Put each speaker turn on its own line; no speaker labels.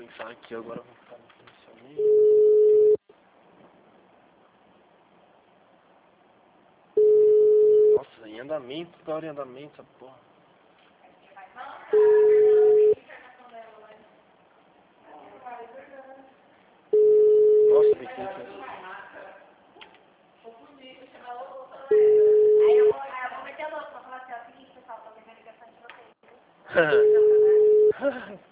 pensar aqui agora, vou ficar no silenciamento. Nossa, em andamento, toda hora em andamento, essa porra. Nossa, biquinho.
Aí eu vou meter louco pra falar assim, ó, seguinte, pessoal, tô vendo a ligação de vocês.